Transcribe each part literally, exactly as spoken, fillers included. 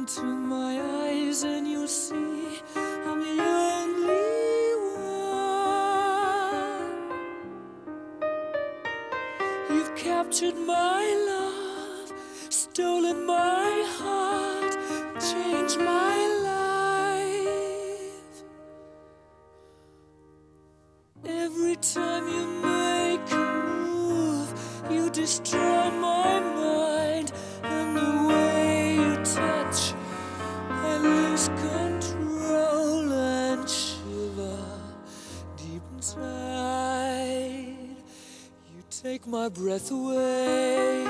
into my eyes and you'll see I'm the only one. You've captured my love, stolen my heart, changed my life. Every time you make a move, you destroy my mind, and the way you touch, I lose control and shiver deep inside. You take my breath away.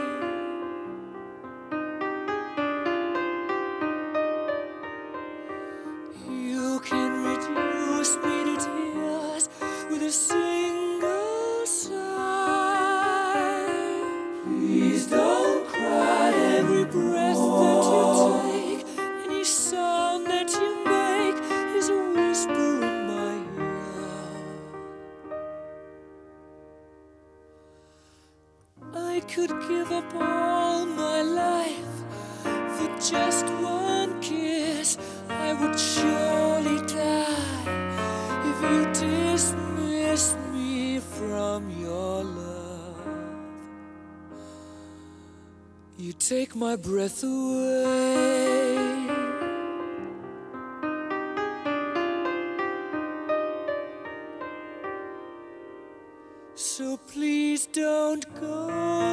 You can reduce me to tears with a single sigh. Please don't cry. Every breath that you take, any sound that you make is a whisper in my ear. I could give up all my life for just one kiss. I would surely die if you dismissed me from your love. You take my breath away. So please don't go.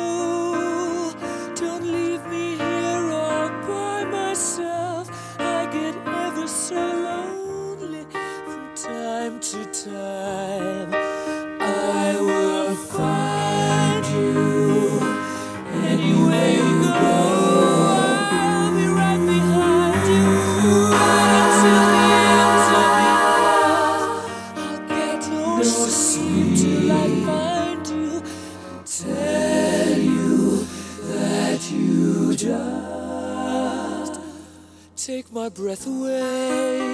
Don't leave me here all by myself. I get ever so lonely from time to time. I will find you anywhere you go. I'll be right behind you until the end of the earth. I'll get no sleep till I find you and tell you that you just take my breath away.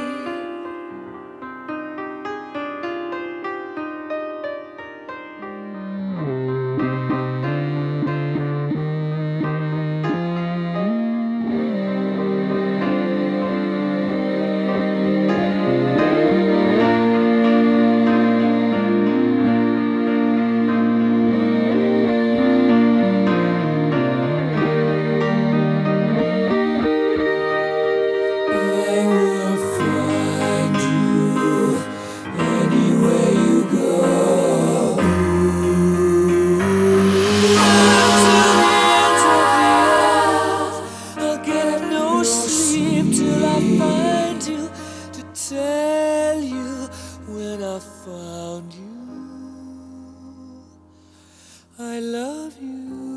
Tell you when I found you, I love you.